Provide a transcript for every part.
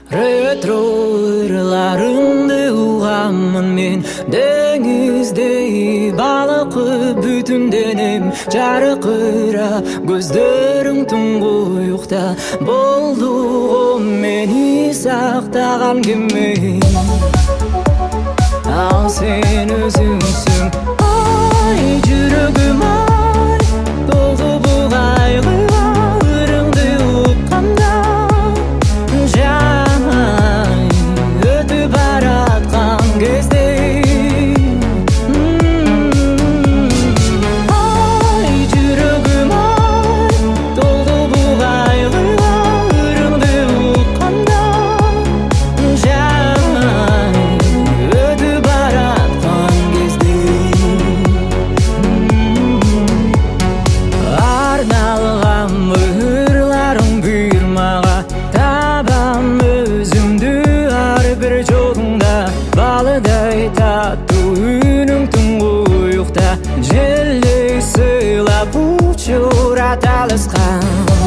Retro ырlarыңды уғамын мен, деңіздей балықы бүтін денем жарқыра, көздерің тұңғиықта болды ғой мені сақтаған кеме. Ал сен өзіңсің, ай жүрегім ай, толды бұл қайғыға ырыңды ұққанда. Жай өтіп баратқан кезде ай жүрегім ай, толды бұл қайғыға ырыңды ұққанда. Жай өтіп баратқан кезде арналған мырларың бұйырмаға табам өзімді әрбір жолыңда. Балыдай тату үнің тұңғиықта желдей сыйлап ұшырат алысқа.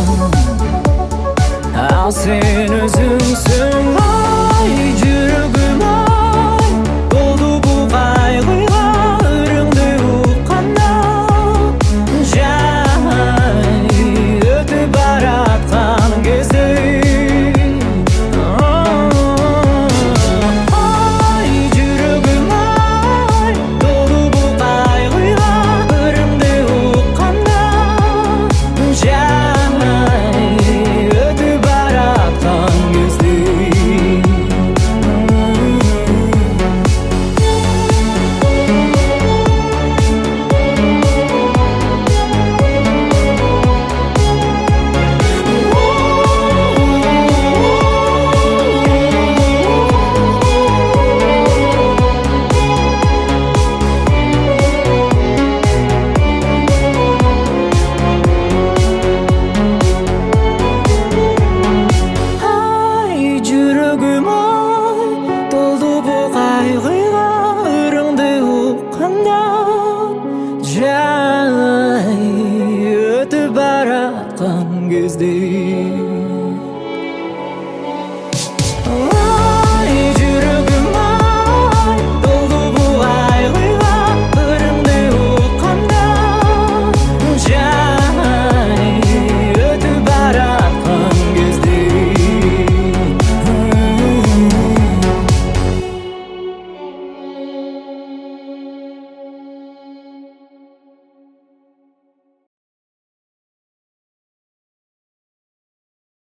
Ал сен өзіңсің, ай жүрегім ай, толды бұл қайғыға ырыңды ұққанда. Жай өтіп баратқан кезде ай жүрегім ай, толды бұл қайғыға ырыңды ұққанда. Жай өтіп баратқан кезде ай жүрегім ай, толды бұл қайғыға ырыңды ұққанда. Жай өтіп баратқан кезде